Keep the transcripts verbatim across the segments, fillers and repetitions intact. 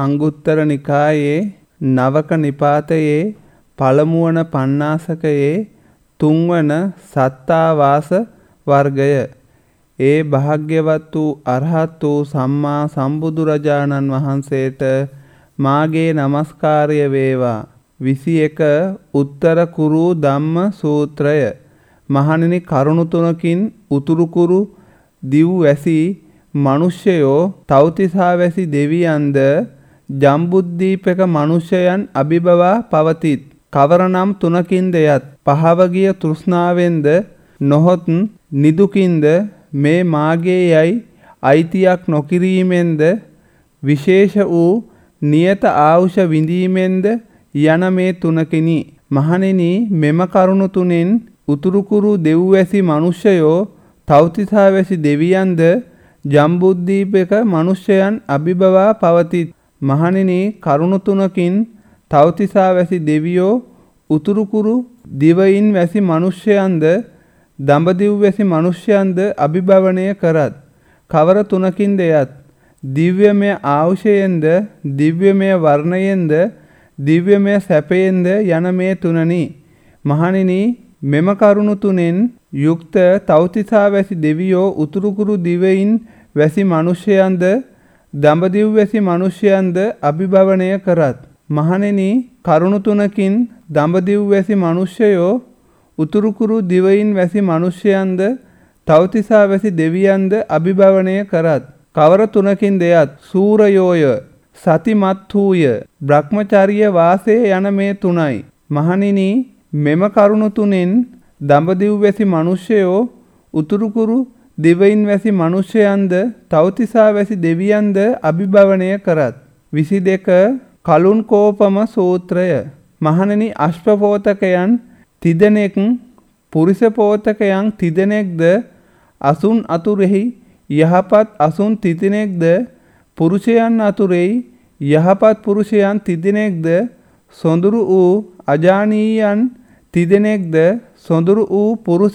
අංගුත්තර නිකායේ නවක නිපාතයේ පළමුවන පඤ්ඤාසකයේ තුන්වන සත්තාවාස වර්ගය. ඒ භාග්‍යවත් වූ අරහත් වූ සම්මා සම්බුදුරජාණන් වහන්සේට මාගේ නමස්කාරය වේවා. විසි එක උත්තර කුරු ධම්ම සූත්‍රය. මහණෙනි, කරුණු තුනකින් උතුරු කුරු දිව් වැසි මිනිස්යෝ තව්තිසා වැසි දෙවියන්ද ජම්බුද්දීපක මිනිසයන් අභිබවා පවතිත්. කවරනම් තුනකින්ද යත් පහව ගිය තෘෂ්ණාවෙන්ද නොහොත් නිදුකින්ද මේ මාගේ යයි අයිතියක් නොකිරීමෙන්ද විශේෂ වූ නියත ආවුෂ විඳීමෙන්ද යන මේ තුනකිනි. මහණෙනි, මෙම කරුණු තුනෙන් උතුරු කුරු දෙව්වැසි මිනිසයෝ තව්තිසා වැසි දෙවියන්ද ජම්බුද්දීපක මිනිසයන් අභිබවා පවතිත්. මහණෙනි, කරුණු තුනකින් තව්තිසා වැසි දෙවියෝ උතුරු කුරු දිවයින් වැසි මිනිසයන්ද දඹදිව් වැසි මිනිසයන්ද අභිභවනය කරත්. කවර තුනකින්ද යත් දිව්‍යමය ආවුෂයෙන්ද දිව්‍යමය වර්ණයෙන්ද දිව්‍යමය සැපයෙන්ද යන මේ තුනනි. මහණෙනි, මෙම කරුණු තුනෙන් යුක්ත තව්තිසා වැසි දෙවියෝ උතුරු කුරු දිවයින් වැසි මිනිසයන්ද දඹදිව් වැසි මිනිසයන්ද අභිභවනය කරත්. මහණෙනි, කරුණු තුනකින් දඹදිව් වැසි මිනිසයෝ උතුරු කුරු දිවයින් වැසි මිනිසයන්ද තව්තිසා වැසි දෙවියන්ද අභිභවනය කරත්. කවර තුනකින්ද යත් සූරයෝය සතිමත් වූය බ්‍රහ්මචර්ය වාසය යන මේ තුනයි. මහණෙනි, මෙම කරුණු තුනෙන් දඹදිව් වැසි මිනිසයෝ උතුරු කුරු දිවයින් වැසි මිනිසයන්ද තව්තිසා වැසි දෙවියන්ද අභිභවනය කරත්. විසි දෙක කලුන් කෝපම සූත්‍රය. මහණෙනි, අශ්වපෝතකයන් තිදෙනෙක් පුරුෂ පෝතකයන් තිදෙනෙක්ද අසුන් අතුරෙහි යහපත් අසුන් තිදෙනෙක්ද පුරුෂයන් අතුරෙහි යහපත් පුරුෂයන් තිදෙනෙක්ද සොඳුරු වූ අජානීයන් තිදෙනෙක්ද සොඳුරු වූ පුරුෂ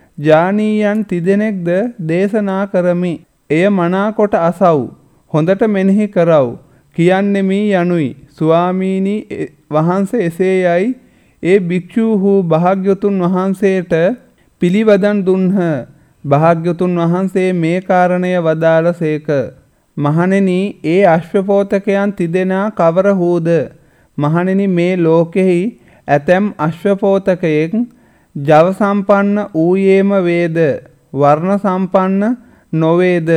ජානීයන් තිදෙනෙක්ද දේශනා කරමි. එය මනාකොට අසව්, හොඳට මෙනෙහි කරව් කියන්නෙමි යනුයි. ස්වාමීනි වහන්සේ එසේයයි ඒ භික්ෂූහු භාග්‍යවතුන් වහන්සේට පිළිවදන් දුන්හ. භාග්‍යවතුන් වහන්සේ මේ කාරණය වදාළසේක. මහණෙනි, ඒ අශ්වපෝතකයන් තිදෙනා කවරහුද? මහණෙනි, මේ ලෝකෙහි ඇතැම් අශ්වපෝතකයෙක් ජව සම්පන්න ඌයේම වේද, වර්ණ සම්පන්න නොවේද,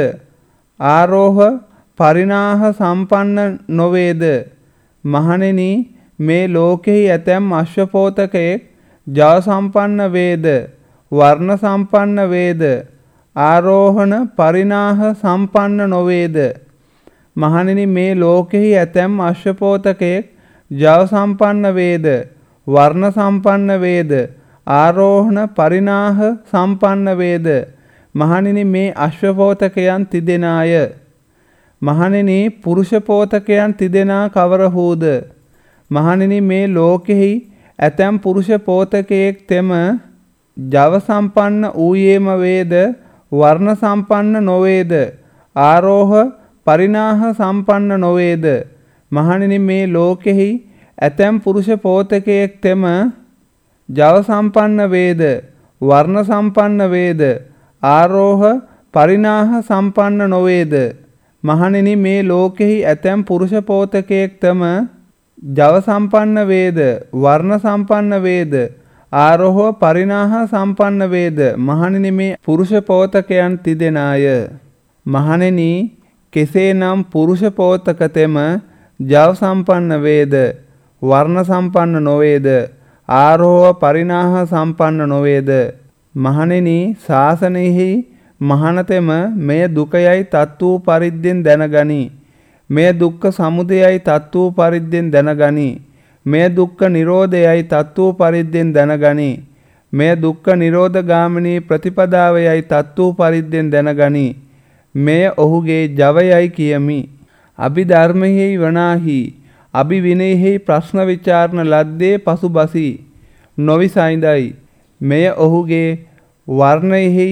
ආරෝහ පරිණාහ සම්පන්න නොවේද. මහණෙනි, මේ ලෝකෙහි ඇතැම් අශ්වපෝතකයෙක් ජව සම්පන්න වේද, වර්ණ සම්පන්න වේද, ආරෝහණ පරිණාහ සම්පන්න නොවේද. මහණෙනි, මේ ලෝකෙහි ඇතැම් අශ්වපෝතකයෙක් ජව සම්පන්න වේද, වර්ණ සම්පන්න වේද, ආරෝහණ පරිණාහ සම්පන්න වේද. මහණෙනි, මේ අශ්වපෝතකයන් තිදෙනාය. මහණෙනි, පුරුෂ පෝතකයන් තිදෙනා කවරහුද? මහණෙනි, මේ ලෝකෙහි ඇතැම් පුරුෂ පෝතකයෙක් තෙම ජව සම්පන්න ඌයේම වේද, වර්ණ සම්පන්න නොවේද, ආරෝහ පරිණාහ සම්පන්න නොවේද. මහණෙනි, මේ ලෝකෙහි ඇතැම් පුරුෂ පෝතකයෙක් තෙම ජව සම්පන්න වේද, වර්ණ සම්පන්න වේද, ආරෝහ පරිණාහ සම්පන්න නොවේද. මහණෙනි, මේ ලෝකෙහි ඇතැම් පුරුෂ පෝතකයෙක් තෙම ජව සම්පන්න වේද, වර්ණ සම්පන්න වේද, ආරෝහ පරිණාහ සම්පන්න වේද. මහණෙනි, මේ පුරුෂ පෝතකයන් තිදෙනාය. මහණෙනි, කෙසේනම් පුරුෂ පෝතක තෙම ජව සම්පන්න වේද, වර්ණ සම්පන්න නොවේද, ආරෝහ පරිණාහ සම්පන්න නොවේද. මහණෙනි, ශාසනයෙහි මහණතෙම මෙය දුකයයි තත් වූ පරිද්දෙන් දැනගනි. මෙය දුක්ඛ සමුදයයි තත් වූ පරිද්දෙන් දැනගනි. මෙය දුක්ඛ නිරෝධයයි තත් වූ පරිද්දෙන් දැනගනි. මෙය දුක්ඛ නිරෝධ ගාමිනී ප්‍රතිපදාවයයි තත් වූ පරිද්දෙන් දැනගනි. මෙය ඔහුගේ ජවයයි කියමි. අභිධර්මයෙහි වනාහි අභිවිනයෙහි ප්‍රශ්න විචාරණ ලද්දේ පසුබසි නොවිසයිඳයි. මෙය ඔහුගේ වර්ණයෙහි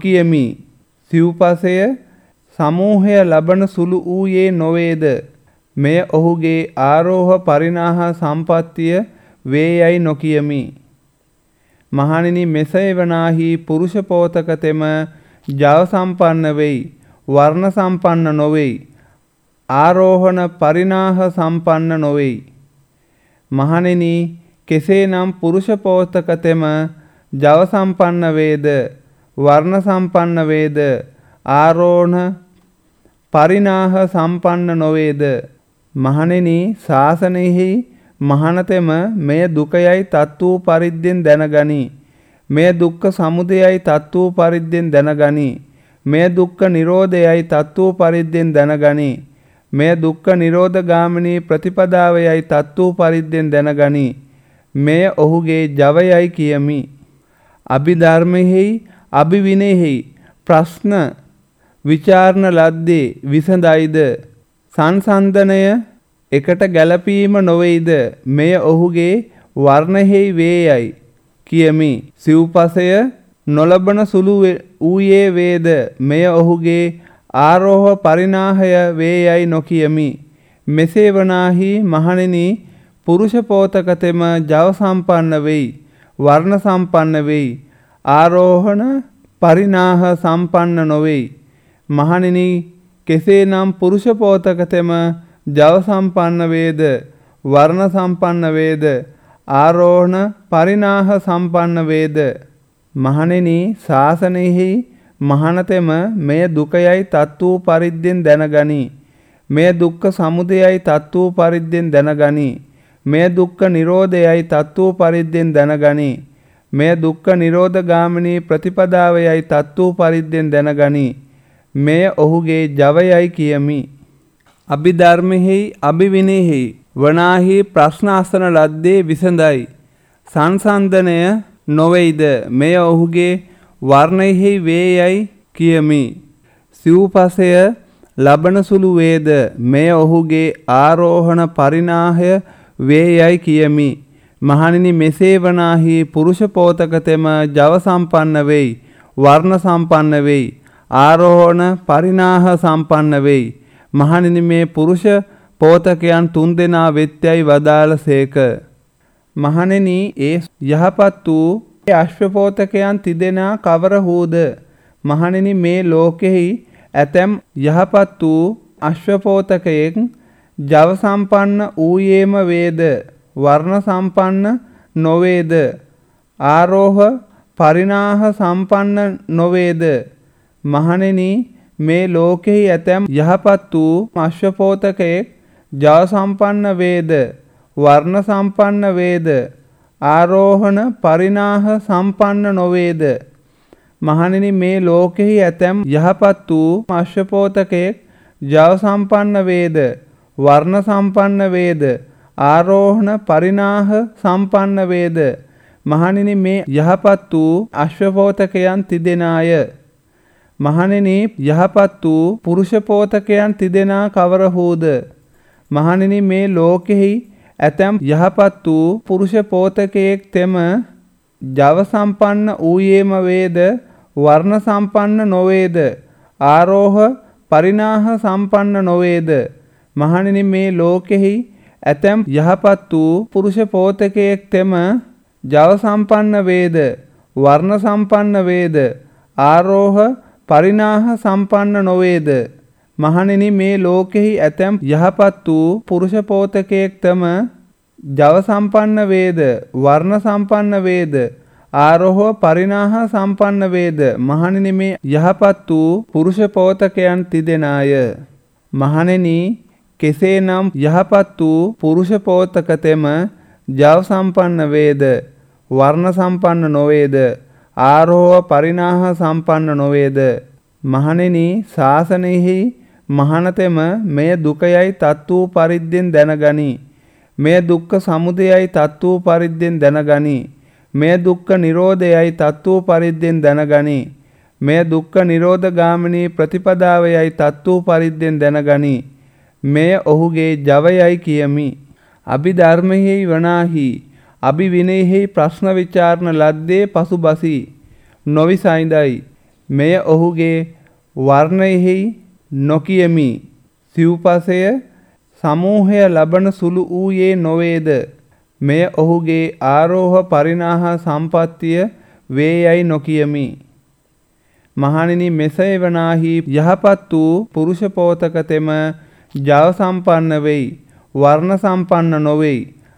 නොකියමි. සිව්පසය සමූහය ලබන සුළු වූයේ නොවේද. මෙය ඔහුගේ ආරෝහ පරිණාහ සම්පත්තිය වේයයි නොකියමි. මහණෙනි, මෙසේ වනාහි පුරුෂ පෝතක තෙම ජව සම්පන්න වෙයි, වර්ණ සම්පන්න නොවේයි, ආරෝහණ පරිණාහ සම්පන්න නොවේයි. මහණෙනි, කෙසේනම් පුරුෂ පෝතක තෙම ජව සම්පන්න වේද, වර්ණ සම්පන්න වේද, ආරෝහණ පරිණාහ සම්පන්න නොවේද. මහණෙනි, ශාසනයෙහි මහණතෙම මෙය දුකයයි තත් වූ පරිද්දෙන් දැනගනි. මෙය දුක්ඛ සමුදයයි තත් වූ පරිද්දෙන් දැනගනි. මෙය දුක්ඛ නිරෝධයයි තත් වූ පරිද්දෙන් දැනගනි. මෙය දුක්ඛ නිරෝධ ගාමිනී ප්‍රතිපදාවයයි තත් වූ පරිද්දෙන් දැනගනි. මෙය ඔහුගේ ජවයයි කියමි. අභිධර්මෙහි අභිවිනයෙහි ප්‍රශ්න විචාරණ ලද්දේ විසඳයිද, සංසන්දනය එකට ගැලපීම නොවේද, මෙය ඔහුගේ වර්ණෙහි වේයයි කියමි. සිව්පසය නොලබන සුළු වූයේ වේද, මෙය ඔහුගේ ආරෝහ පරිණාහය වේයයි නොකියමි. මෙසේ වනාහි මහණෙනි, පුරුෂ පෝතක තෙම ජව සම්පන්න වෙයි, වර්ණ සම්පන්න වෙයි, ආරෝහණ පරිණාහ සම්පන්න නොවේයි. මහණෙනි, කෙසේනම් පුරුෂ පෝතක තෙම ජව සම්පන්න වේද, වර්ණ සම්පන්න වේද, ආරෝහණ පරිණාහ සම්පන්න වේද. මහණෙනි, ශාසනයෙහි මහණතෙම මෙය දුකයයි තත් වූ පරිද්දෙන් දැනගනි. මෙය දුක්ඛ සමුදයයි තත් වූ පරිද්දෙන් දැනගනි. මෙය දුක්ඛ නිරෝධයයි තත් වූ පරිද්දෙන් දැනගනි. මෙය දුක්ඛ නිරෝධ ගාමිනී ප්‍රතිපදාවයයි තත් වූ පරිද්දෙන් දැනගනි. මෙය ඔහුගේ ජවයයි කියමි. අභිධර්මෙහි අභිවිනයෙහි වනාහි ප්‍රශ්න අසන ලද්දේ විසඳයි, සංසන්දනය නොවේයිද, මෙය ඔහුගේ වර්ණයෙහි වේයයි කියමි. සිව්පසය ලබන සුළු වේද, මෙය ඔහුගේ ආරෝහණ පරිණාහය වේයයි කියමි. මහණෙනි, මෙසේ වනාහි පුරුෂ පෝතක තෙම ජව සම්පන්න වෙයි, වර්ණ සම්පන්න වෙයි, ආරෝහණ පරිණාහ සම්පන්න වෙයි. මහණෙනි, මේ පුරුෂ පෝතකයන් තුන් දෙනා වෙත්‍යයි වදාළසේක. මහණෙනි, ඒ යහපත් වූ අශ්වපෝතකයන් තිදෙනා කවරහුද? මහණෙනි, මේ ලෝකෙහි ඇතැම් යහපත් වූ අශ්වපෝතකයෙක් ජව සම්පන්න වූයේම වේද, වර්ණ සම්පන්න නොවේද, ආරෝහ පරිණාහ සම්පන්න නොවේද. මහණෙනි, මේ ලෝකෙහි ඇතැම් යහපත් වූ අශ්වපෝතකයෙක් ජව සම්පන්න වේද, වර්ණ සම්පන්න වේද, ආරෝහණ පරිණාහ සම්පන්න නොවේද. මහණෙනි, මේ ලෝකෙහි ඇතැම් යහපත් වූ අශ්වපෝතකයෙක් ජව සම්පන්න වේද, වර්ණ සම්පන්න වේද, ආරෝහණ පරිණාහ සම්පන්න වේද. මහණෙනි, මේ යහපත් වූ අශ්වපෝතකයන් තිදෙනාය. මහණෙනි, යහපත් වූ පුරුෂ පෝතකයන් තිදෙනා කවරහුද? මහණෙනි, මේ ලෝකෙහි ඇතැම් යහපත් වූ පුරුෂ පෝතකයෙක් තෙම ජව සම්පන්න වූයේම වේද, වර්ණ සම්පන්න නොවේද, ආරෝහ පරිණාහ සම්පන්න නොවේද. මහණෙනි, මේ ලෝකෙහි ඇතැම් යහපත් වූ පුරුෂ පෝතකයෙක් තෙම ජව සම්පන්න වේද, වර්ණ සම්පන්න වේද, ආරෝහ පරිණාහ සම්පන්න නොවේද. මහණෙනි, මේ ලෝකෙහි ඇතැම් යහපත් වූ පුරුෂ පෝතකයෙක් තම ජව සම්පන්න වේද, වර්ණ සම්පන්න වේද, ආරෝහ පරිණාහ සම්පන්න වේද. මහණෙනි, මේ යහපත් වූ පුරුෂ පෝතකයන් තිදෙනාය. මහණෙනි, කෙසේනම් යහපත් වූ පුරුෂ පෝතක තෙම ජව සම්පන්න වේද, වර්ණ සම්පන්න නොවේද, ආරෝහ පරිණාහ සම්පන්න නොවේද. මහණෙනි, ශාසනයෙහි මහණතෙම මෙය දුකයයි තත් වූ පරිද්දෙන් දැනගනි. මෙය දුක්ඛ සමුදයයි තත් වූ පරිද්දෙන් දැනගනි. මෙය දුක්ඛ නිරෝධයයි තත් වූ පරිද්දෙන් දැනගනි. මෙය දුක්ඛ නිරෝධ ගාමිනී ප්‍රතිපදාවයයි තත් වූ පරිද්දෙන් දැනගනි. මෙය ඔහුගේ ජවයයි කියමි. අභිධර්මයෙහි වනාහි අභිවිනයෙහි ප්‍රශ්න විචාරණ ලද්දේ පසුබසී නොවිසයිඳයි. මෙය ඔහුගේ වර්ණයෙහි නොකියමි. සිව්පසය සමූහය ලබන සුළු වූයේ නොවේද? මෙය ඔහුගේ ආරෝහ පරිණාහ සම්පත්තිය වේයයි නොකියමි. මහණෙනි, මෙසේ වනාහි යහපත් වූ පුරුෂ පෝතක තෙම ජව සම්පන්න වෙයි, වර්ණ සම්පන්න නොවේයි,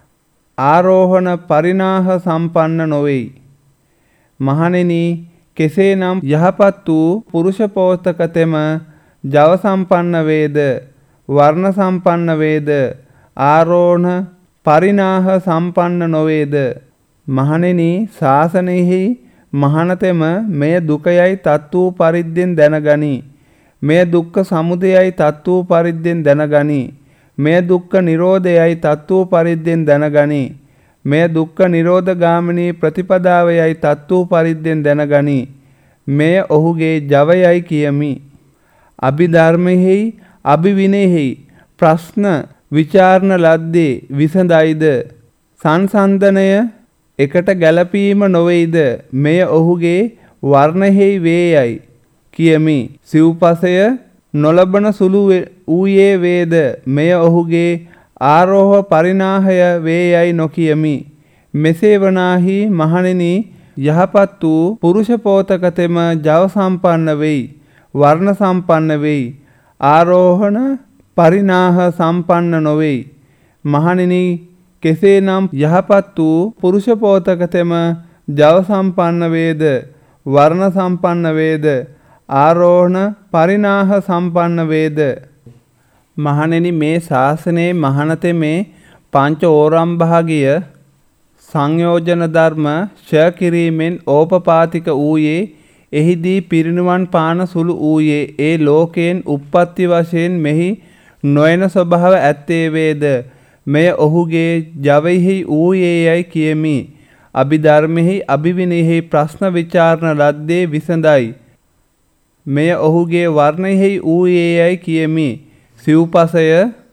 ආරෝහණ පරිණාහ සම්පන්න නොවේයි. මහණෙනි, කෙසේනම් යහපත් වූ පුරුෂ පෝතක තෙම ජව සම්පන්න වේද, වර්ණ සම්පන්න වේද, ආරෝහණ පරිණාහ සම්පන්න නොවේද? මහණෙනි, ශාසනයෙහි මහණතෙම මෙය දුකයයි තත් වූ පරිද්දෙන් දැනගනි. මෙය දුක්ඛ සමුදයයි තත් වූ පරිද්දෙන් දැනගනි. මෙය දුක්ඛ නිරෝධයයි තත් වූ පරිද්දෙන් දැනගනි. මෙය දුක්ඛ නිරෝධ ගාමිනී ප්‍රතිපදාවයයි තත් වූ පරිද්දෙන් දැනගනි. මෙය ඔහුගේ ජවයයි කියමි. අභිධර්මෙහි අභිවිනයෙහි ප්‍රශ්න විචාරණ ලද්දේ විසඳයිද? සංසන්දනය එකට ගැලපීම නොවේද? මෙය ඔහුගේ වර්ණෙහි වේයයි කියමි. සිව්පසය නොලබන සුළු වූයේ වේද? මෙය ඔහුගේ ආරෝහ පරිණාහය වේයයි නොකියමි. මෙසේ වනාහි මහණෙනි, යහපත් වූ පුරුෂ පෝතක තෙම ජව සම්පන්න වෙයි, වර්ණ සම්පන්න වෙයි, ආරෝහණ පරිණාහ සම්පන්න නොවේයි. මහණෙනි, කෙසේනම් යහපත් වූ පුරුෂ පෝතක තෙම ජව සම්පන්න වේද, වර්ණ සම්පන්න වේද, ආරෝහණ පරිණාහ සම්පන්න වේද? මහණෙනි, මේ ශාසනයේ මහණතෙමේ පංච ඕරම් භාගිය සංයෝජන ධර්ම ක්ෂය කිරීමෙන් ඕපපාතික වූයේ, එහිදී පිරිනුවන් පාන සුළු වූයේ, ඒ ලෝකයෙන් උප්පත්ති වශයෙන් මෙහි නොයන ස්වභාව ඇත්තේ වේද? මෙය ඔහුගේ ජවෙහි වූයේයයි කියමි. අභිධර්මෙහි අභිවිනයෙහි ප්‍රශ්න විචාරණ ලද්දේ විසඳයි. මෙය ඔහුගේ වර්ණෙහි වූයේයයි කියමි. සිව්පසය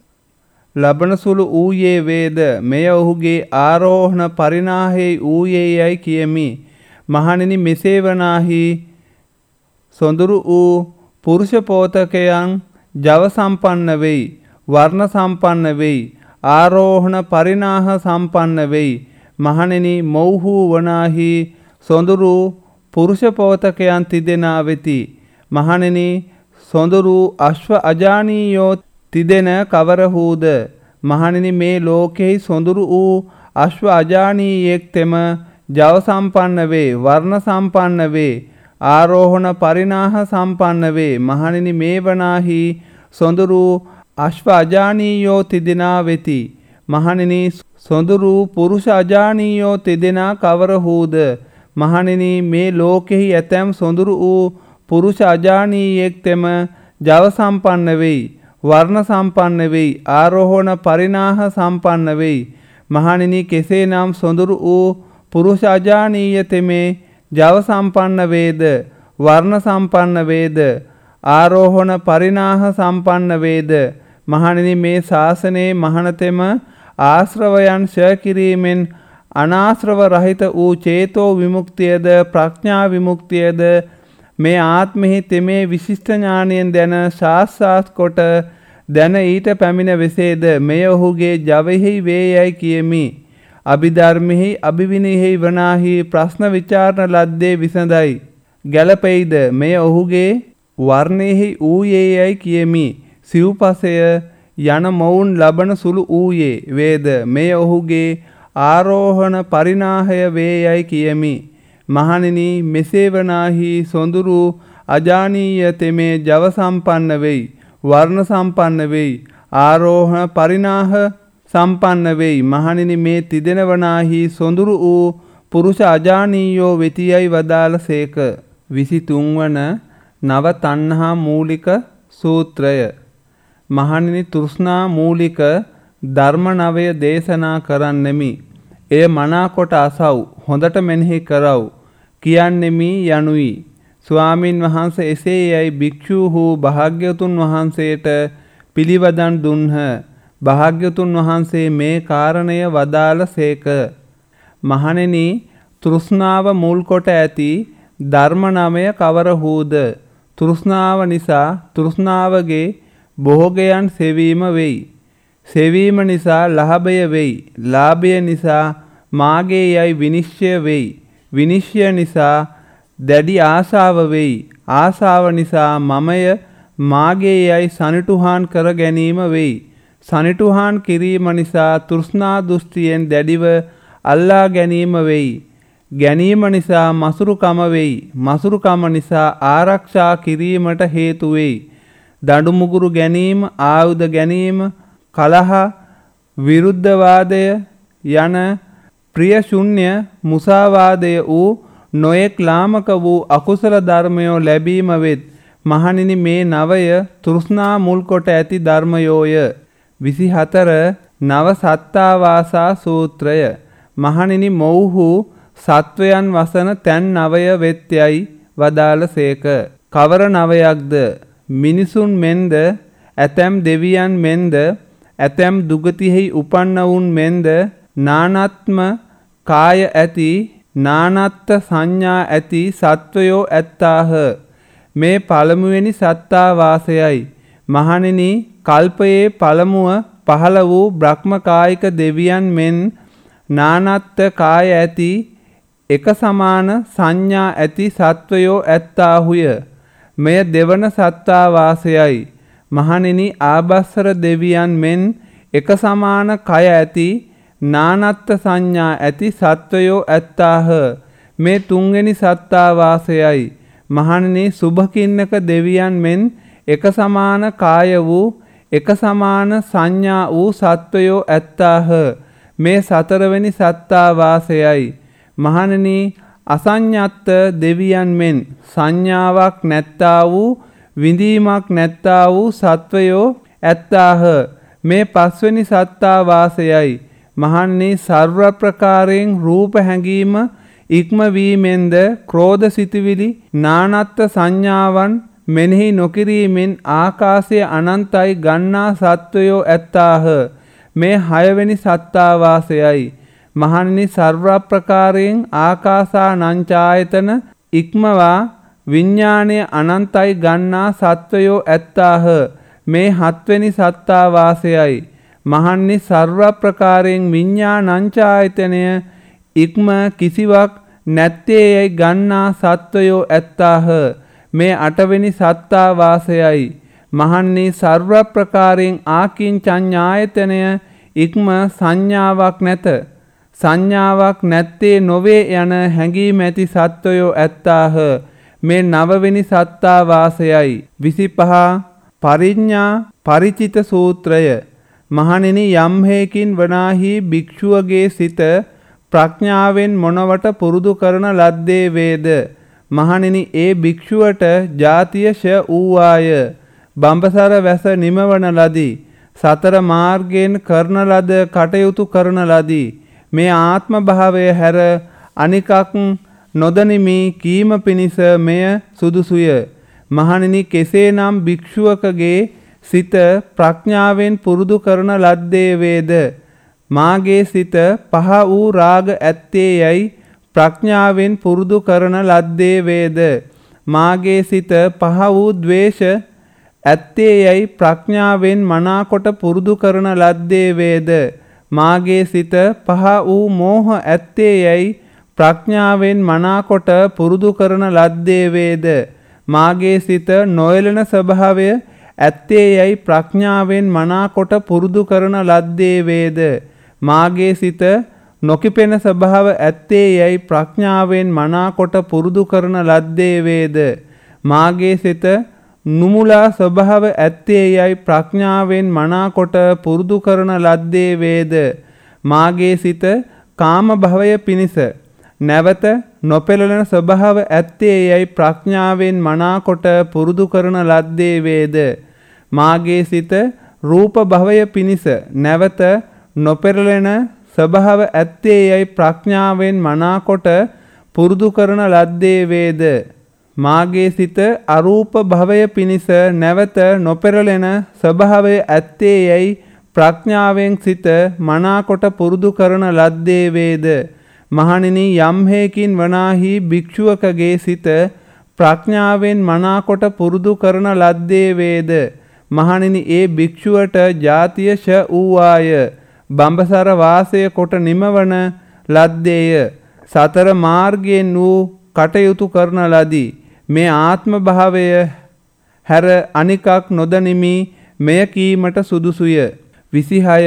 ලබන සුළු වූයේ වේද? මෙය ඔහුගේ ආරෝහණ පරිණාහයේ වූයේයයි කියමි. මහණෙනි, මෙසේ වනාහි සොඳුරු වූ පුරුෂ පෝතකයන් ජව සම්පන්න වෙයි, වර්ණ සම්පන්න වෙයි, ආරෝහණ පරිණාහ සම්පන්න වෙයි. මහණෙනි, මොව්හු වනාහි සොඳුරු පුරුෂ පෝතකයන් තිදෙනා වෙති. මහණෙනි, සොඳුරු අශ්ව අජානීයෝ තිදෙන කවරහුද? මහණෙනි, මේ ලෝකෙහි සොඳුරු වූ අශ්ව අජානීයෙක් තෙම ජව සම්පන්න වේ, වර්ණ සම්පන්න වේ, ආරෝහණ පරිණාහ සම්පන්න වේ. මහණෙනි, මේ වනාහි සොඳුරු අශ්ව අජානීයෝ තිදෙනා වෙති. මහණෙනි, සොඳුරු පුරුෂ අජානීයෝ තිදෙනා කවරහුද? මහණෙනි, මේ ලෝකෙහි ඇතැම් සොඳුරු වූ පුරුෂ අජානීයෙක් තෙම ජව සම්පන්න වෙයි, වර්ණ සම්පන්න වෙයි, ආරෝහණ පරිණාහ සම්පන්න වෙයි. මහණෙනි, කෙසේනම් සොඳුරු වූ පුරුෂ අජානීය තෙමේ ජව සම්පන්න වේද, වර්ණ සම්පන්න වේද, ආරෝහණ පරිණාහ සම්පන්න වේද? මහණෙනි, මේ ශාසනයේ මහණතෙම ආශ්‍රවයන් ක්ෂය කිරීමෙන් අනාශ්‍රව රහිත වූ චේතෝ විමුක්තියද ප්‍රඥා විමුක්තියද මේ ආත්මෙහි තෙමේ විශිෂ්ට ඥානයෙන් දැන සාක්ෂාත් කොට දැන ඊට පැමිණ වෙසේද? මෙය ඔහුගේ ජවෙහි වේයයි කියමි. අභිධර්මෙහි අභිවිනයෙහි වනාහි ප්‍රශ්න විචාරණ ලද්දේ විසඳයි. ගැලපෙයිද? මෙය ඔහුගේ වර්ණෙහි වූයේයයි කියමි. සිව්පසය යන මොවුන් ලබන සුළු වූයේ වේද? මෙය ඔහුගේ ආරෝහණ පරිණාහය වේයයි කියමි. මහණෙනි, මෙසේ වනාහි සොඳුරු අජානීය තෙමේ ජව සම්පන්න වෙයි, වර්ණ සම්පන්න වෙයි, ආරෝහණ පරිණාහ සම්පන්න වෙයි. මහණෙනි, මේ තිදෙන වනාහි සොඳුරු වූ පුරුෂ අජානීයෝ වෙතියයි වදාළ සේක. විසිතුන් වන නව තණ්හා මූලික සූත්‍රය. මහණෙනි, තෘෂ්ණා මූලික ධර්ම නවය දේශනා කරන්නෙමි. එය මනාකොට අසව්, හොඳට මෙනෙහි කරව් කියන්නෙමි යනුයි. ස්වාමින් වහන්සේ එසේ යයි භික්ෂූහු භාග්‍යවතුන් වහන්සේට පිළිවදන් දුන්හ. භාග්‍යවතුන් වහන්සේ මේ කාරණය වදාළ සේක. මහණෙනි, තෘෂ්ණාව මුල් කොට ඇති ධර්ම නමය කවරහුද? තෘෂ්ණාව නිසා තෘෂ්ණාවගේ භෝගයන් සෙවීම වෙයි. සෙවීම නිසා ලාභය වෙයි. ලාභය නිසා මාගේ යයි විනිශ්චය වෙයි. විනිශ්චය නිසා දැඩි ආශාව වෙයි. ආශාව නිසා මමය මාගේ යයි සනිටුහන් කර ගැනීම වෙයි. සනිටුහන් කිරීම නිසා තෘෂ්ණා දෘෂ්ටියෙන් දැඩිව අල්ලා ගැනීම වෙයි. ගැනීම නිසා මසුරුකම වෙයි. මසුරුකම නිසා ආරක්ෂා කිරීමට හේතු වෙයි. දඬු මුගුරු ගැනීම, ආයුධ ගැනීම, කලහ, විරුද්ධවාදය යන ප්‍රිය ශුන්‍ය මුසාවාදය වූ නොයෙක් ලාමක වූ අකුසල ධර්මයෝ ලැබීම වෙත්. මහණෙනි, මේ නවය තෘෂ්ණා මුල් කොට ඇති ධර්මයෝය. විසිහතර නව සත්තාවාසා සූත්‍රය. මහණෙනි, මොව්හු සත්වයන් වසන තැන් නවය වෙත්යයි වදාළසේක. කවර නවයක්ද? මිනිසුන් මෙන්ද, ඇතැම් දෙවියන් මෙන්ද, ඇතැම් දුගතිෙහි උපන්නවුන් මෙන්ද නානත්ම කාය ඇති, නානත්ත සංඥා ඇති සත්වයෝ ඇත්තාහ. මේ පළමුවෙනි සත්තාවාසයයි. මහණෙනි, කල්පයේ පළමුව පහළ වූ බ්‍රහ්මකායික දෙවියන් මෙන් නානත්ත කාය ඇති, එක සමාන සංඥා ඇති සත්වයෝ ඇත්තාහුය. මෙය දෙවන සත්තාවාසයයි. මහණෙනි, ආභස්සර දෙවියන් මෙන් එක සමාන කය ඇති, නානත්ත සංඥා ඇති සත්වයෝ ඇත්තාහ. මේ තුන්වෙනි සත්තාවාසයයි. මහණෙනි, සුභකින්නක දෙවියන් මෙන් එක සමාන කාය වූ, එක සමාන සංඥා වූ සත්වයෝ ඇත්තාහ. මේ සතරවෙනි සත්තාවාසයයි. මහණෙනි, අසඤ්ඤත්ත දෙවියන් මෙන් සංඥාවක් නැත්තා වූ, විඳීමක් නැත්තා වූ සත්වයෝ ඇත්තාහ. මේ පස්වෙනි සත්තාවාසයයි. මහණෙනි, සර්ව ප්‍රකාරයෙන් රූප හැඟීම ඉක්මවීමෙන්ද, ක්‍රෝධ සිතුවිලි නානත්ත සංඥාවන් මෙනෙහි නොකිරීමෙන් ආකාශය අනන්තයි ගන්නා සත්වයෝ ඇත්තාහ. මේ හයවෙනි සත්තාවාසයයි. මහණෙනි, සර්ව ප්‍රකාරයෙන් ආකාසානංචායතන ඉක්මවා විඥාණය අනන්තයි ගන්නා සත්වයෝ ඇත්තාහ. මේ හත්වෙනි සත්තාවාසයයි. මහණෙනි, සර්ව ප්‍රකාරයෙන් විඥානංචායතනය ඉක්ම කිසිවක් නැත්තේ යයි ගන්නා සත්වයෝ ඇත්තාහ. මේ අටවෙනි සත්තාවාසයයි. මහණෙනි, සර්ව ප්‍රකාරයෙන් ආකින්චඤ්ඤායතනය ඉක්ම සංඥාවක් නැත, සංඥාවක් නැත්තේ නොවේ යන හැඟීම ඇති සත්වයෝ ඇත්තාහ. මේ නවවෙනි සත්තාවාසයයි. විසිපහ පරිඥා පරිචිත සූත්‍රය. මහණෙනි, යම් හේකින් වනාහි භික්ෂුවගේ සිත ප්‍රඥාවෙන් මොනවට පුරුදු කරන ලද්දේ වේද? මහණෙනි, ඒ භික්ෂුවට ජාතිය ෂ වූවාය. බඹසර වැස නිමවන ලදී. සතර මාර්ගයෙන් කරන ලද කටයුතු කරන ලදී. මේ ආත්ම භාවය හැර අනිකක් නොදනිමි කීම පිණිස මෙය සුදුසුය. මහණෙනි, කෙසේනම් භික්ෂුවකගේ සිත ප්‍රඥාවෙන් පුරුදු කරන ලද්දේ වේද? මාගේ සිත පහ වූ රාග ඇත්තේ යයි ප්‍රඥාවෙන් පුරුදු කරන ලද්දේ වේද? මාගේ සිත පහ වූ ද්වේෂ ඇත්තේ යයි ප්‍රඥාවෙන් මනාකොට පුරුදු කරන ලද්දේ වේද? මාගේ සිත පහ වූ මෝහ ඇත්තේ යයි ප්‍රඥාවෙන් මනාකොට පුරුදු කරන ලද්දේ වේද? මාගේ සිත නොයලෙන ස්වභාවය ඇත්තේ යයි ප්‍රඥාවෙන් මනාකොට පුරුදු කරන ලද්දේ වේද? මාගේ සිත නොකිපෙන ස්වභාව ඇත්තේ යයි ප්‍රඥාවෙන් මනාකොට පුරුදු කරන ලද්දේ වේද? මාගේ සිත නුමුලා ස්වභාව ඇත්තේ යයි ප්‍රඥාවෙන් මනාකොට පුරුදු කරන ලද්දේ වේද? මාගේ සිත කාම භවය පිණිස නැවත නොපෙළෙන ස්වභාව ඇත්තේ යයි ප්‍රඥාවෙන් මනාකොට පුරුදු කරන ලද්දේ වේද? මාගේ සිත රූප භවය පිණිස නැවත නොපෙළෙන ස්වභාව ඇත්තේ යයි ප්‍රඥාවෙන් මනාකොට පුරුදු කරන ලද්දේ වේද? මාගේ සිත අරූප භවය පිණිස නැවත නොපෙරළෙන ස්වභාවය ඇත්තේ යයි ප්‍රඥාවෙන් සිත මනාකොට පුරුදු කරන ලද්දේ වේද? මහණෙනි, යම් හේකින් වනාහි භික්ෂුවකගේ සිත ප්‍රඥාවෙන් මනාකොට පුරුදු කරන ලද්දේ වේද? මහණෙනි ඒ භික්ෂුවට ජාතිය ෂ වූවාය. බඹසර වාසය කොට නිමවන ලද්දේය. සතර මාර්ගයෙන් වූ කටයුතු කරන ලදී. මේ ආත්ම භාවය හැර අනිකක් නොදනිමි මෙය කීමට සුදුසුය. විසිහය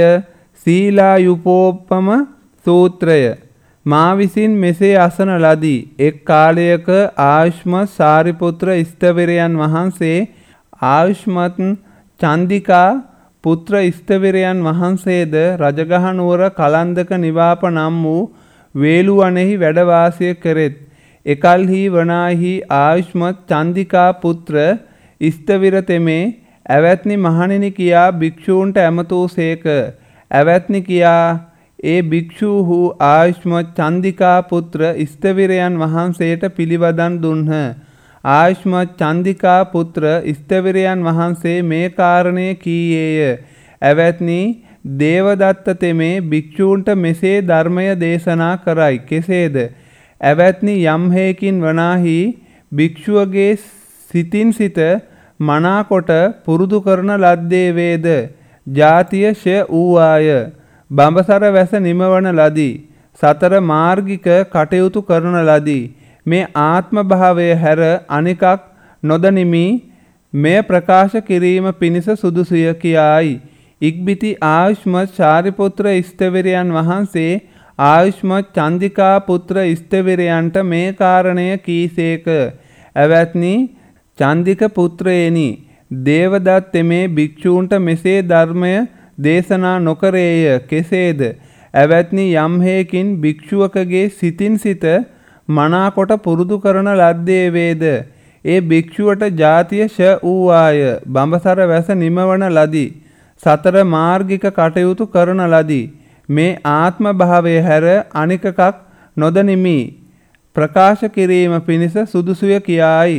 සීලායුපෝපම සූත්‍රය. මා විසින් මෙසේ අසන ලදී. එක් කාලයක ආයුෂ්මත් සාරිපුත්‍ර ස්ථවිරයන් වහන්සේ ආයුෂ්මත් චන්දිකා පුත්‍ර ස්ථවිරයන් වහන්සේද රජගහ නුවර කලන්දක නිවාප නම් වූ වේළුවනෙහි වැඩ වාසය කෙරෙත්. එකල්හි වනාහි ආයුෂ්මත් චන්දිකා පුත්‍ර ස්ථවිර තෙමේ ඇවැත්නි මහණෙනි කියා භික්ෂූන්ට ඇමතූ සේක. ඇවැත්නි කියා ඒ භික්ෂූහු ආයුෂ්මත් චන්දිකා පුත්‍ර ස්ථවිරයන් වහන්සේට පිළිවදන් දුන්හ. ආයුෂ්මත් චන්දිකා පුත්‍ර ස්ථවිරයන් වහන්සේ මේ කාරණය කීයේය. ඇවැත්නි දේවදත්ත තෙමේ භික්ෂූන්ට මෙසේ ධර්මය දේශනා කරයි. කෙසේද? ඇවැත්නි යම් හේකින් වනාහි භික්ෂුවගේ සිතින් සිත මනාකොට පුරුදු කරන ලද්දේ වේද ජාතිය ෂ වූවාය. බඹසර වැස නිමවන ලදී. සතර මාර්ගික කටයුතු කරන ලදී. මේ ආත්ම භාවය හැර අනිකක් නොදනිමි මෙය ප්‍රකාශ කිරීම පිණිස සුදුසුය කියායි. ඉක්බිති ආයුෂ්මත් ශාරිපුත්‍ර ස්ථවිරයන් වහන්සේ ආයුෂ්මත් චන්දිකා පුත්‍ර ස්ථවිරයන්ට මේ කාරණය කීසේක. ඇවැත්නි චන්දික පුත්‍රයෙනි දේවදත්ත තෙමේ භික්ෂූන්ට මෙසේ ධර්මය දේශනා නොකරේය. කෙසේද? ඇවැත්නි යම් හේකින් භික්ෂුවකගේ සිතින් සිත මනාකොට පුරුදු කරන ලද්දේ වේද ඒ භික්ෂුවට ජාතිය ෂ වූවාය. බඹසර වැස නිමවන ලදී. සතර මාර්ගික කටයුතු කරන ලදී. මේ ආත්ම භාවය හැර අනිකක් නොදනිමි ප්‍රකාශ කිරීම පිණිස සුදුසුය කියායි.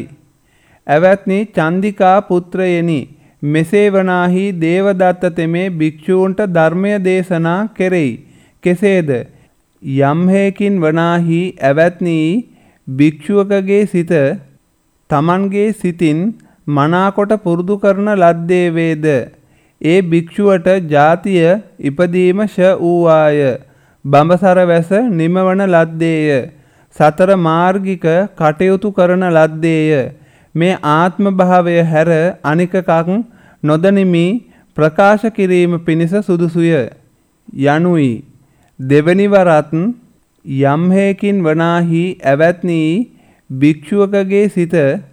ඇවැත්නි චන්දිකා පුත්‍රයෙනි මෙසේ වනාහි දේවදත්ත තෙමේ භික්ෂූන්ට ධර්මය දේශනා කෙරෙයි. කෙසේද? යම් හේකින් වනාහි ඇවැත්නි භික්ෂුවකගේ සිත තමන්ගේ සිතින් මනාකොට පුරුදු කරන ලද්දේ වේද ඒ භික්ෂුවට ජාතිය ඉපදීම ෂ වූවාය. බඹසර වැස නිමවන ලද්දේය. සතර මාර්ගික කටයුතු කරන ලද්දේය. මේ ආත්ම භාවය හැර අනිකක් නොදනිමි ප්‍රකාශ කිරීම පිණිස සුදුසුය යනුයි. දෙවැනි වරත් යම් හේකින් වනාහි ඇවැත්නි භික්ෂුවකගේ සිත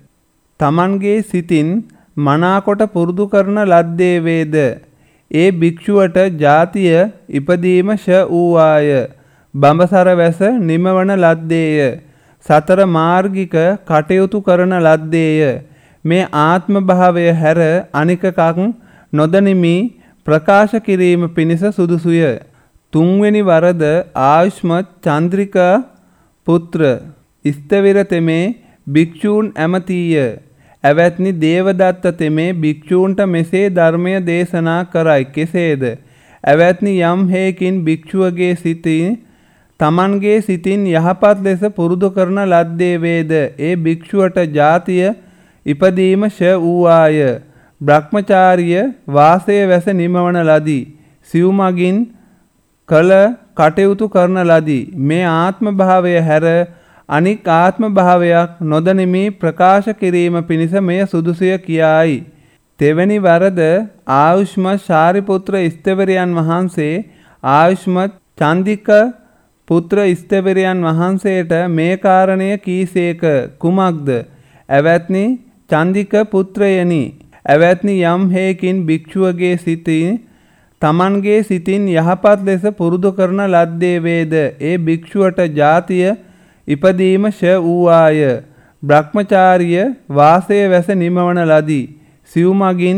තමන්ගේ සිතින් මනාකොට පුරුදු කරන ලද්දේ වේද ඒ භික්ෂුවට ජාතිය ඉපදීම ෂ වූවාය. බඹසර වැස නිමවන ලද්දේය. සතර මාර්ගික කටයුතු කරන ලද්දේය. මේ ආත්ම භාවය හැර අනිකක් නොදනිමි ප්‍රකාශ කිරීම පිණිස සුදුසුය. තුන්වෙනි වරද ආයුෂ්මත් චන්ද්‍රිකා පුත්‍ර ස්ථවිර තෙමේ භික්ෂූන් ඇමතීය. ඇවැත්නි දේවදත්ත තෙමේ භික්ෂූන්ට මෙසේ ධර්මය දේශනා කරයි. කෙසේද? ඇවැත්නි යම් හේකින් භික්ෂුවගේ සිතින් තමන්ගේ සිතින් යහපත් ලෙස පුරුදු කරන ලද්දේ වේද ඒ භික්ෂුවට ජාතිය ඉපදීම ෂ වූවාය. බ්‍රහ්මචාරිය වාසය වැස නිමවන ලදී. සිව්මගින් කල කටයුතු කරන ලදී. මේ ආත්ම භාවය හැර අනික් ආත්ම භාවයක් නොදනිමි ප්‍රකාශ කිරීම පිණිස මෙය සුදුසුය කියායි. තෙවැනි වරද ආයුෂ්මත් ශාරිපුත්‍ර ස්ථවිරයන් වහන්සේ ආයුෂ්මත් චන්දික පුත්‍ර ස්ථවිරයන් වහන්සේට මේ කාරණය කීසේක. කුමක්ද? ඇවැත්නි චන්දික පුත්‍රයනි ඇවැත්නි යම් හේකින් භික්ෂුවගේ සිතින් තමන්ගේ සිතින් යහපත් ලෙස පුරුදු කරන ලද්දේ වේද ඒ භික්ෂුවට ජාතිය ඉපදීම ෂ වූවාය. බ්‍රහ්මචාරිය වාසය වැස නිමවන ලදී. සිව්මගින්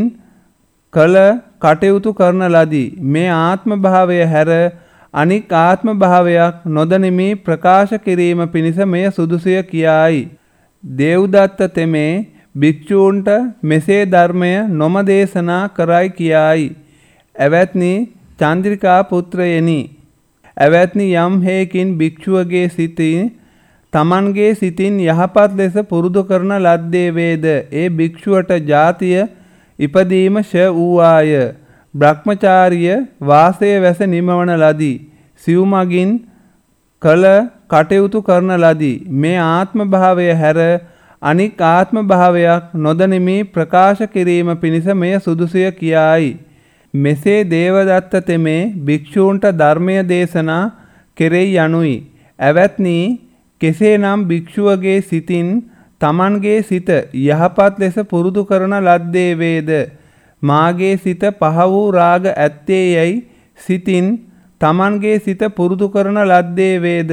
කල කටයුතු කරන ලදී. මේ ආත්ම භාවය හැර අනික් ආත්ම භාවයක් නොදනිමි ප්‍රකාශ කිරීම පිණිස මෙය සුදුසුය කියායි. දේවදත්ත තෙමේ භික්ෂූන්ට මෙසේ ධර්මය නොම දේශනා කරයි කියායි. ඇවැත්නි චන්ද්‍රිකා පුත්‍රයෙනි ඇවැත්නි යම් හේකින් භික්ෂුවගේ සිතින් තමන්ගේ සිතින් යහපත් ලෙස පුරුදු කරන ලද්දේ වේද ඒ භික්ෂුවට ජාතිය ඉපදීම ෂ වූවාය. බ්‍රහ්මචාරිය වාසය වැස නිමවන ලදී. සිව්මගින් කල කටයුතු කරන ලදී. මේ ආත්ම භාවය හැර අනික් ආත්ම භාවයක් නොදනිමි ප්‍රකාශ කිරීම පිණිස මෙය සුදුසුය කියායි. මෙසේ දේවදත්ත තෙමේ භික්ෂූන්ට ධර්මය දේශනා කෙරෙයි යනුයි. ඇවැත්නි, කෙසේනම් භික්ෂුවගේ සිතින් තමන්ගේ සිත යහපත් ලෙස පුරුදු කරන ලද්දේ වේද. මාගේ සිත පහ වූ රාග ඇත්තේ යැයි සිතින් තමන්ගේ සිත පුරුදු කරන ලද්දේ වේද.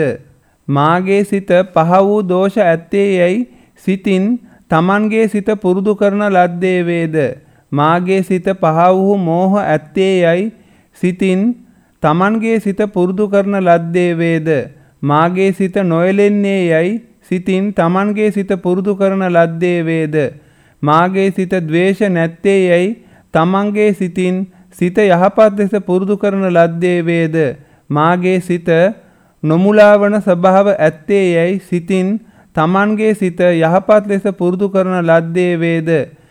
මාගේ සිත පහ වූ දෝෂ ඇත්තේ යැයි සිතින් තමන්ගේ සිත පුරුදු කරන ලද්දේ වේද. මාගේ සිත පහ වූ මෝහ ඇත්තේ යැයි සිතින් තමන්ගේ සිත පුරුදු කරන ලද්දේ වේද. මාගේ සිත නොයලෙන්නේ යැයි සිතින් තමන්ගේ සිත පුරුදු කරන ලද්දේ වේද. මාගේ සිත ද්වේෂ නැත්තේ යැයි තමන්ගේ සිතින් සිත යහපත් ලෙස පුරුදු කරන ලද්දේ වේද. මාගේ සිත නොමුලාවන ස්වභාව ඇත්තේ යැයි සිතින් තමන්ගේ සිත යහපත් ලෙස පුරුදු කරන ලද්දේ වේද.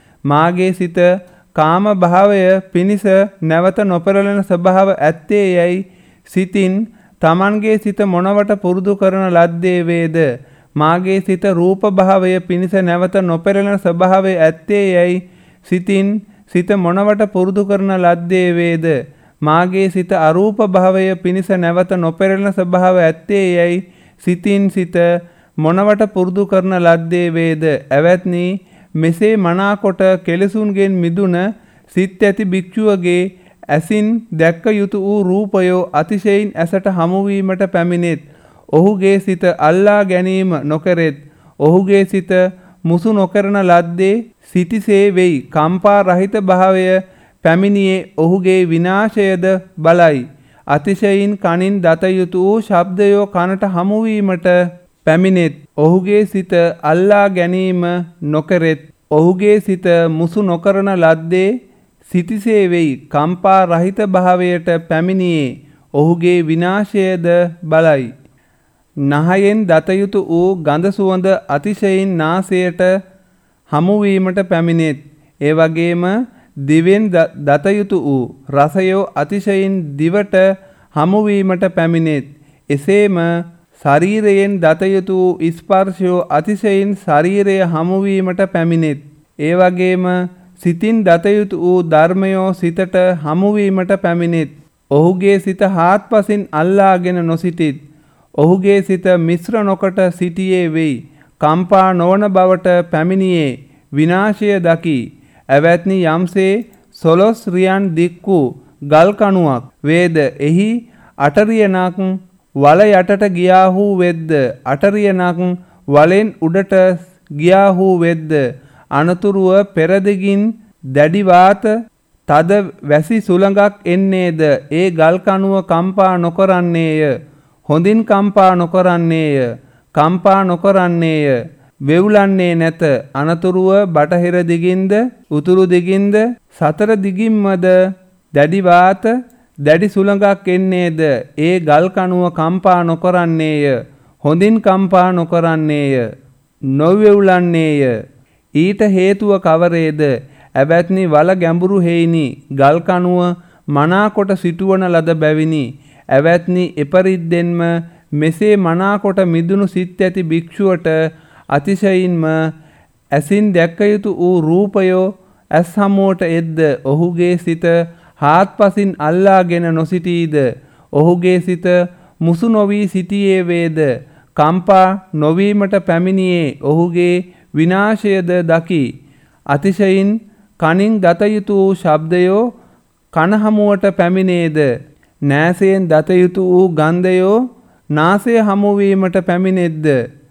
මාගේ සිත කාම භාවය පිනිස නැවත නොපෙරළෙන ස්වභාව ඇත්තේ යැයි සිතින් තමන්ගේ සිත මොනවට පුරුදු කරන ලද්දේ වේද. මාගේ සිත රූප භාවය පිනිස නැවත නොපෙරළෙන ස්වභාවය ඇත්තේ යැයි සිතින් සිත මොනවට පුරුදු කරන ලද්දේ වේද. මාගේ සිත අරූප භාවය පිනිස නැවත නොපෙරළෙන ස්වභාව ඇත්තේ යැයි සිතින් සිත මොනවට පුරුදු කරන ලද්දේ වේද. ඇවැත්නි, මෙසේ මනාකොට කෙලෙසුන්ගෙන් මිදුන සිත් ඇති භික්ෂුවගේ ඇසින් දැක්ක යුතු වූ රූපයෝ අතිශයින් ඇසට හමුවීමට පැමිණෙත්. ඔහුගේ සිත අල්ලා ගැනීම නොකරෙත්. ඔහුගේ සිත මුසු නොකරන ලද්දේ සිටිසේ වෙයි. කම්පා රහිත භාවය පැමිණියේ ඔහුගේ විනාශයද බලයි. අතිශයින් කනින් දත යුතු වූ ශබ්දයෝ කනට හමුවීමට පැමිණෙත්. ඔහුගේ සිත අල්ලා ගැනීම නොකරෙත්. ඔහුගේ සිත මුසු නොකරන ලද්දේ සිටිසේ වෙයි. කම්පා රහිත භාවයට පැමිණියේ ඔහුගේ විනාශයද බලයි. නහයෙන් දත යුතු වූ ගඳ සුවඳ අතිශයින් නාසයට හමුවීමට පැමිණෙත්. ඒ වගේම දිවෙන් දත යුතු වූ රසයෝ අතිශයින් දිවට හමුවීමට පැමිණෙත්. එසේම ශරීරයෙන් දත යුතු වූ ස්පර්ශයෝ අතිශයින් ශරීරය හමුවීමට පැමිණෙත්. ඒ වගේම සිතින් දත යුතු වූ ධර්මයෝ සිතට හමුවීමට පැමිණෙත්. ඔහුගේ සිත හාත්පසින් අල්ලාගෙන නොසිටිත්. ඔහුගේ සිත මිශ්‍ර නොකොට සිටියේ වෙයි. කම්පා නොවන බවට පැමිණියේ විනාශය දකි. ඇවැත්නි, යම්සේ සොළොස් රියන් දික් වූ ගල් කණුවක් වේද එහි අටරියනක් වල යටට ගියාහු වෙද්ද අටරියනක් වලෙන් උඩට ගියාහු වෙද්ද අනතුරුව පෙරදිගින් දැඩි වාත තද වැසි සුළඟක් එන්නේද ඒ ගල් කණුව කම්පා නොකරන්නේය. හොඳින් කම්පා නොකරන්නේය. කම්පා නොකරන්නේය. වෙවුලන්නේ නැත. අනතුරුව බටහිර දිගින්ද උතුරු දිගින්ද සතර දිගින්මද දැඩි වාත දැඩි සුළඟක් එන්නේද ඒ ගල් කණුව කම්පා නොකරන්නේය. හොඳින් කම්පා නොකරන්නේය. නොවෙවුලන්නේය. ඊට හේතුව කවරේද? ඇවැත්නි, වල ගැඹුරු හේිනි. ගල් කණුව මනාකොට සිටුවන ලද බැවිනි. ඇවැත්නි, එපරිද්දෙන්ම මෙසේ මනාකොට මිදුණු සිත් ඇති භික්ෂුවට අතිශයින්ම ඇසින් දැක්ක යුතු වූ රූපයෝ ඇස් හමුවට එද්ද ඔහුගේ සිත හාත්පසින් අල්ලාගෙන නොසිටීද. ඔහුගේ සිත මුසු නොවී සිටියේ වේද. කම්පා නොවීමට පැමිණියේ ඔහුගේ විනාශයද දකි. අතිශයින් කනින් දත යුතු වූ ශබ්දයෝ කන හමුවට පැමිණේද. නෑසයෙන් දත යුතු වූ ගන්ධයෝ නාසය හමුවීමට පැමිණෙද්ද.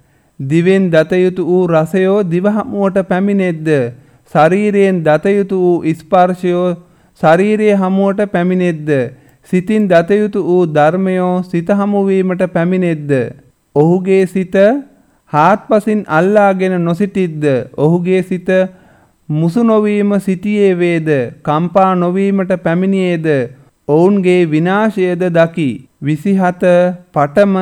දිවෙන් දත යුතු වූ රසයෝ දිව හමුවට පැමිණෙද්ද. ශරීරයෙන් දත යුතු වූ ස්පර්ශයෝ ශරීරයේ හමුවට පැමිණෙද්ද. සිතින් දත යුතු වූ ධර්මයෝ සිත හමුවීමට පැමිණෙද්ද. ඔහුගේ සිත හාත්පසින් අල්ලාගෙන නොසිටිද්ද. ඔහුගේ සිත මුසු නොවීම සිටියේ වේද. කම්පා නොවීමට පැමිණියේද ඔවුන්ගේ විනාශයද දකි. විසිහත පඨම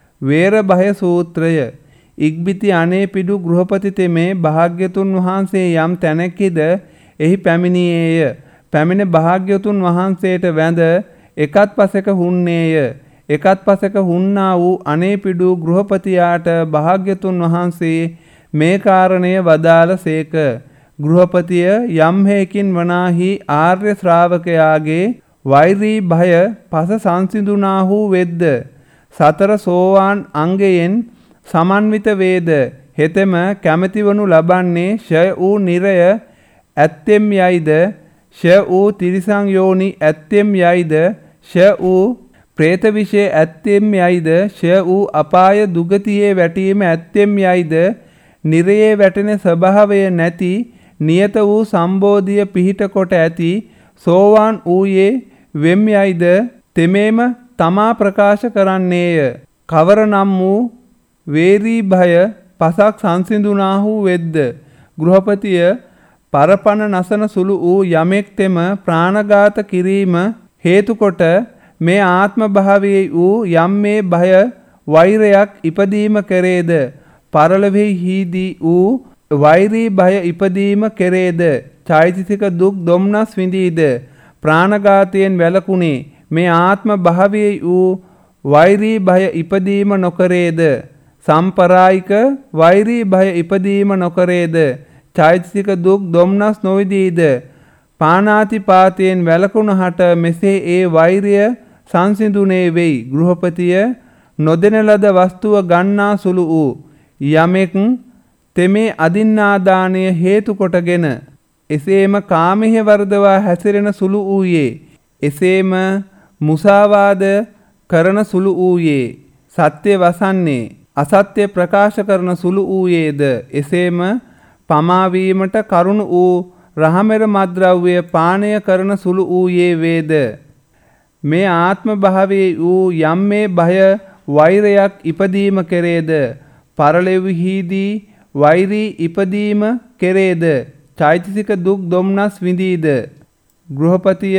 වේරභය සූත්‍රය. ඉක්බිති අනේපිඩු ගෘහපති තෙමේ භාග්‍යතුන් වහන්සේ යම් තැනකද එහි පැමිණියේය. පැමිණ භාග්‍යවතුන් වහන්සේට වැඳ එකත් පසෙක හුන්නේය. එකත් පසෙක හුන්නා වූ අනේපිඩු ගෘහපතියාට භාග්‍යවතුන් වහන්සේ මේ කාරණය වදාළ සේක. ගෘහපතිය යම් හේකින් වනාහි ආර්ය ශ්‍රාවකයාගේ වෛරී භය පස සංසිඳුනාහු වෙද්ද සතර සෝවාන් අංගයෙන් සමන්විත වේද හෙතෙම කැමැතිවනු ලබන්නේ ෂය වූ නිරය ඇත්තෙම් යයිද ෂය වූ තිරිසං යෝනි ඇත්තෙම් යයිද ෂය වූ ප්‍රේත විෂය ඇත්තෙම් යයිද ෂය වූ අපාය දුගතියේ වැටීම ඇත්තෙම් යයිද නිරයේ වැටෙන ස්වභාවය නැති නියත වූ සම්බෝධිය පිහිට කොට ඇති සෝවාන් වූයේ වෙම් යයිද තෙමේම තමා ප්‍රකාශ කරන්නේය. කවර නම් වූ වේරී භය පසක් සංසිඳුනාහු වෙද්ද ගෘහපතිය පරපණ නසන සුළු වූ යමෙක් තෙම ප්‍රාණඝාත කිරීම හේතු කොට මේ ආත්ම භාවයේ වූ යම් මේ භය වෛරයක් ඉපදීම කෙරේද පරලොවෙහිදී වූ වෛරී භය ඉපදීම කෙරේද චෛතසික දුක් දොම්නස් විඳීද ප්‍රාණඝාතයෙන් වැළකුණේ මේ ආත්ම භාවයේ වූ වෛරී භය ඉපදීම නොකරේද සම්පරායික වෛරී භය ඉපදීම නොකරේද චෛතසික දුක් දොම්නස් නොවිදීද පානාතිපාතයෙන් වැළකුණහට මෙසේ ඒ වෛරය සංසිඳුනේ වෙයි. ගෘහපතිය නොදෙන ලද වස්තුව ගන්නා සුළු වූ යමෙක් තෙමේ අදින්නාදානය හේතු කොටගෙන එසේම කාමෙහි වර්ධවා හැසිරෙන සුළු වූයේ එසේම මුසාවාද කරන සුළු වූයේ සත්‍ය වසන්නේ අසත්‍ය ප්‍රකාශ කරන සුළු වූයේද එසේම පමාවීමට කරුණු වූ රහමෙර මද්ද්‍රව්‍ය පානය කරන සුළු වූයේ වේද. මේ ආත්ම භාවයේ වූ යම් මේ භය වෛරයක් ඉපදීම කෙරේද පරලොවෙහිදී වෛරී ඉපදීම කෙරේද චෛතසික දුක් දොම්නස් විඳීද ගෘහපතිය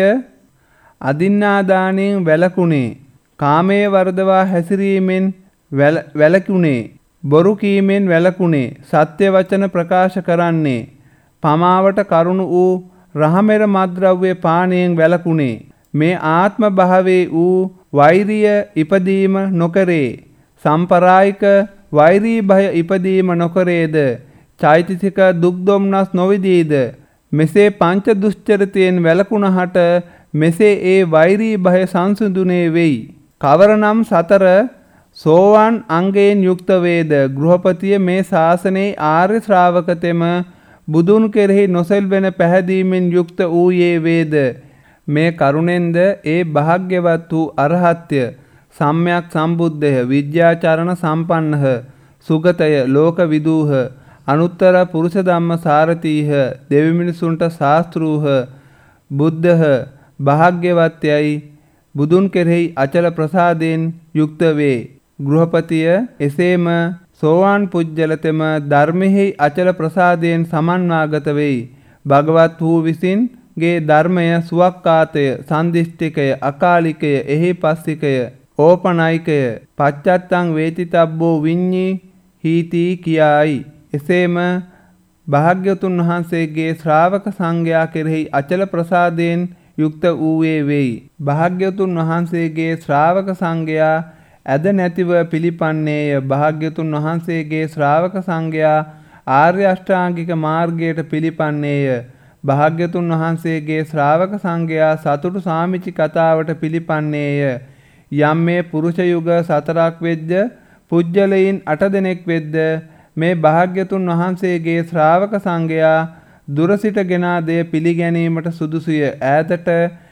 අදින්නාදානයෙන් වැළකුණේ කාමයේ වර්ධවා හැසිරීමෙන් වැළකුණේ බොරු කීමෙන් වැළකුණේ සත්‍ය වචන ප්‍රකාශ කරන්නේ පමාවට කරුණු වූ රහමෙර මද්ද්‍රව්‍ය පානයෙන් වැළකුණේ මේ ආත්ම භාවයේ වූ වෛරිය ඉපදීම නොකරේ සම්පරායික වෛරී භය ඉපදීම නොකරේද චෛතසික දුක් දොම්නස් නොවිදීද මෙසේ පංච දුෂ්චරිතයෙන් වැළකුණහට මෙසේ ඒ වෛරී භය සංසිඳුනේ වෙයි. කවරනම් සතර සෝවාන් අංගයෙන් යුක්ත වේද ගෘහපතිය මේ ශාසනයේ ආර්ය ශ්‍රාවකතෙම බුදුන් කෙරෙහි නොසෙල්වෙන පැහැදීමෙන් යුක්ත වූයේ වේද මේ කරුණෙන්ද ඒ භාග්‍යවත් වූ අරහත්ය සම්්‍යක් සම්බුද්ධය විද්‍යාචරණ සම්පන්නහ සුගතය ලෝක විදූහ අනුත්තර පුරුෂ ධම්ම සාරතීහ දෙවි මිනිසුන්ට ශාස්ත්‍රූහ බුද්ධහ භාග්‍යවත්යයි බුදුන් කෙරෙහි අචල ප්‍රසාදයෙන් යුක්ත වේ. ගෘහපතිය එසේම සෝවාන් පුජ්‍යලතෙම ධර්මෙහි අචල ප්‍රසාදයෙන් සමන්වාගත වෙයි. භගවත් වූ විසින්ගේ ධර්මය සුවක්කාතය සන්දිෂ්ඨිකය අකාලිකය එහි පස්සිකය ඕපනයිකය පච්චත්තං වේතිතබ්බෝ විඤ්ඤී හීති කියායි. එසේම භාග්‍යවතුන් වහන්සේගේ ශ්‍රාවක සංඝයා කෙරෙහි අචල ප්‍රසාදයෙන් යුක්ත වූයේ වෙයි. භාග්‍යවතුන් වහන්සේගේ ශ්‍රාවක සංඝයා ඇද නැතිව පිළිපන්නේය. භාග්‍යවතුන් වහන්සේගේ ශ්‍රාවක සංඝයා ආර්ය අෂ්ටාංගික මාර්ගයට පිළිපන්නේය. භාග්‍යවතුන් වහන්සේගේ ශ්‍රාවක සංඝයා සතුටු සාමිචි කතාවට පිළිපන්නේය. යම් මේ පුරුෂ යුග සතරක් වෙද්ද පුජ්‍යලයින් අට දෙනෙක් වෙද්ද මේ භාග්‍යතුන් වහන්සේගේ ශ්‍රාවක සංඝයා දුර සිට ගෙනා දේ පිළිගැනීමට සුදුසුය. ඈතට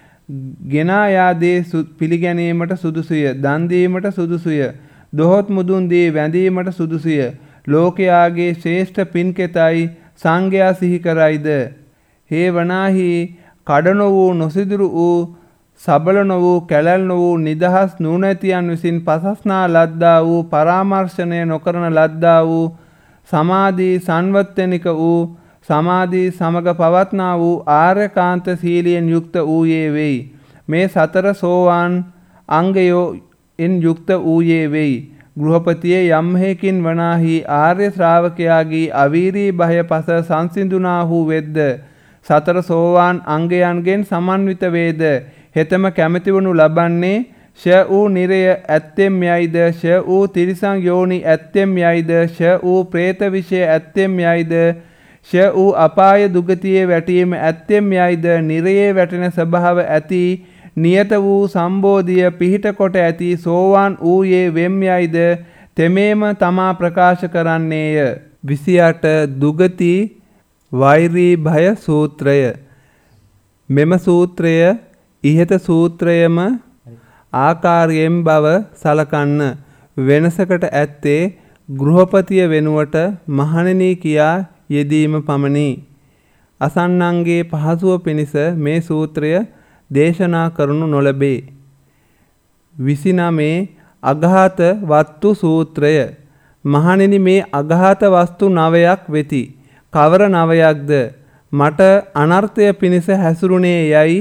ගෙනා යා දේ පිළිගැනීමට සුදුසුය. දන් දීමට සුදුසුය. දොහොත් මුදුන් දී වැඳීමට සුදුසුය. ලෝකයාගේ ශ්‍රේෂ්ඨ පින්කෙතයි සංඝයා සිහි කරයිද. හේ වනාහි කඩ නො වූ නොසිදුරු වූ සබල නො වූ කැලැල් නො වූ නිදහස් නුවණැතියන් විසින් පසස්නා ලද්දා වූ පරාමර්ශනය නොකරන ලද්දා වූ සමාධි සංවත්තනික වූ සමාධි සමග පවත්නා වූ ආර්යකාන්ත සීලයෙන් යුක්ත වූයේ වෙයි. මේ සතර සෝවාන් අංගයෝන් යුක්ත වූයේ වෙයි. ගෘහපතියේ යම් හේකින් වනාහි ආර්ය ශ්‍රාවකයාගේ අවීරී භය පස සංසිඳුනාහු වෙද්ද සතර සෝවාන් අංගයන්ගෙන් සමන්විත වේද. හෙතම කැමැති වනු ලබන්නේ ෂ වූ නිරය ඇත්තෙම් යයිද, ෂ වූ තිරිසං යෝනි ඇත්තෙම් යයිද, ෂ වූ ප්‍රේත විෂය ඇත්තෙම් යයිද, ෂ වූ අපාය දුගතියේ වැටීම ඇත්තෙම් යයිද, නිරයේ වැටෙන ස්වභාව ඇති නියත වූ සම්බෝධිය පිහිට කොට ඇති සෝවාන් වූයේ වෙම් යයිද තෙමේම තමා ප්‍රකාශ කරන්නේය. විසි අට දුගති වෛරී භය සූත්‍රය. මෙම සූත්‍රය ඉහත සූත්‍රයම ආකාරයෙන් බව සලකන්න. වෙනසකට ඇත්තේ ගෘහපතිය වෙනුවට මහණෙනි කියා යෙදීම පමණි. අසන්නන්ගේ පහසුව පිණිස මේ සූත්‍රය දේශනා කරනු නොලැබේ. විසි නවය අඝාත වත්තු සූත්‍රය. මහණෙනි මේ අඝාත වස්තු නවයක් වෙති. කවර නවයක්ද? මට අනර්ථය පිණිස හැසිරුණේ යයි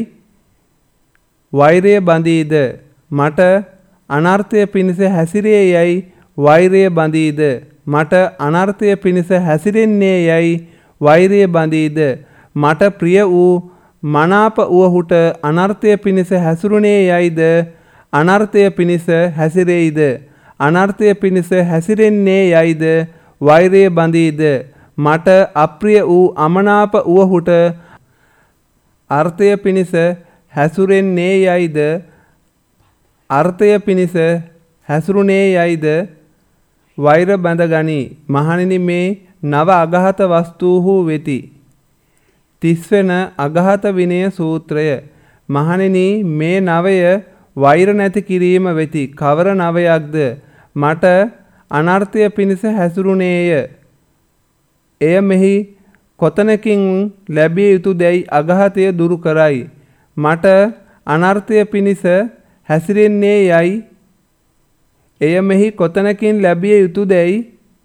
වෛරය බඳීද? මට අනර්ථය පිණිස හැසිරේ යයි වෛරය බඳීද? මට අනර්ථය පිණිස හැසිරෙන්නේ යයි වෛරය බඳීද? මට ප්‍රිය වූ මනාප වූහුට අනර්ථය පිණිස හැසිරුණේ යයිද අනර්ථය පිණිස හැසිරෙයිද? අනර්ථය පිණිස හැසිරෙන්නේ යයිද වෛරය බඳීද? මට අප්‍රිය වූ අමනාප වූහුට අර්ථය පිණිස හැසිරෙන්නේ යයිද අර්ථය පිණිස හැසිරුණේ යයිද වෛර බඳගනි. මහණෙනි මේ නව අඝාත වස්තුහු වෙති. තිස් වෙන අඝාත විනය සූත්‍රය. මහණෙනි මේ නවය වෛර නැති කිරීම වෙති. කවර නවයක්ද? මට අනර්ථය පිණිස හැසිරුණේය. එය මෙහි කොතනකින් ලැබිය යුතු දැයි අඝාතය දුරු කරයි. මට අනර්ථය පිණිස හැසිරෙන්නේ යයි එය මෙහි කොතනකින් ලැබිය යුතු දැයි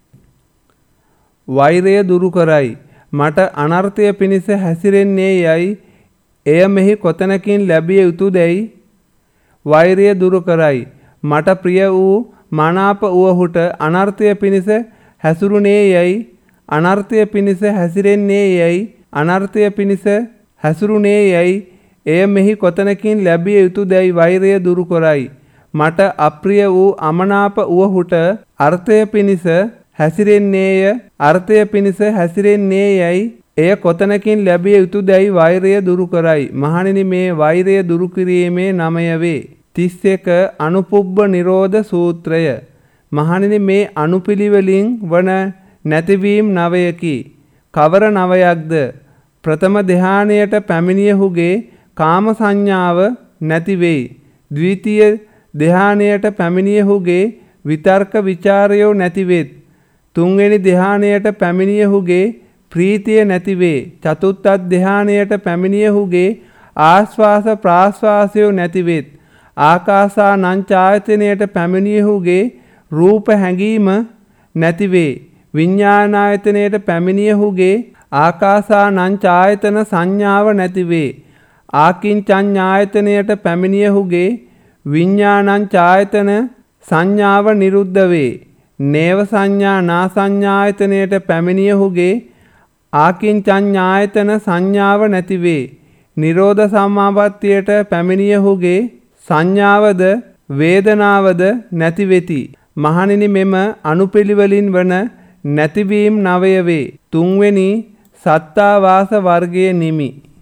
වෛරය දුරු කරයි. මට අනර්ථය පිණිස හැසිරෙන්නේ යයි එය මෙහි කොතනකින් ලැබිය යුතු දැයි වෛරය දුරු කරයි. මට ප්‍රිය වූ මනාප වූහුට අනර්ථය පිණිස හැසිරුණේ යයි අනර්ථය පිණිස හැසිරෙන්නේ යයි අනර්ථය පිණිස හැසිරුණේ යයි එය මෙහි කොතනකින් ලැබිය යුතු දැයි වෛරය දුරු කරයි. මට අප්‍රිය වූ අමනාප වූහුට අර්ථය පිණිස හැසිරෙන්නේය අර්ථය පිණිස හැසිරෙන්නේ යයි එය කොතනකින් ලැබිය යුතු දැයි වෛරය දුරු කරයි. මහණෙනි මේ වෛරය දුරු කිරීමේ නමය වේ. තිස් එක අනුපුබ්බ නිරෝධ සූත්‍රය. මහණෙනි මේ අනුපිළිවෙලින් වන නැතිවීම් නවයකි. කවර නවයක්ද? ප්‍රථම ධ්‍යානයට පැමිණියහුගේ කාම සංඥාව නැති වෙයි. ද්විතීය ධ්‍යානයට පැමිණියහුගේ විතර්ක ਵਿਚාරයෝ නැති වෙත්. තුන්වෙනි ධ්‍යානයට පැමිණියහුගේ ප්‍රීතිය නැති වේ. චතුර්ථ ධ්‍යානයට පැමිණියහුගේ ආස්වාස ප්‍රාස්වාසයෝ නැති වෙත්. ආකාසානං ඡායතනයට පැමිණියහුගේ රූප හැඟීම නැති වේ. විඤ්ඤාණායතනයට පැමිණියහුගේ ආකාසානං ඡායතන සංඥාව නැති වේ. ආකින්චඤ්ඤායතනයට පැමිණියහුගේ විඤ්ඤාණං ඡායතන සංඥාව නිරුද්ධ වේ. නේව සංඥා නා සංඥායතනයට පැමිණියහුගේ ආකින්චඤ්ඤායතන සංඥාව නැති වේ. නිරෝධ සමාපත්තියට පැමිණියහුගේ සංඥාවද වේදනාවද නැති වෙති. මහණෙනි මෙම අනුපිළිවෙලින් වන නැතිවීම නවය වේ. තුන්වෙනි සත්තාවාස වර්ගයේ නිමි.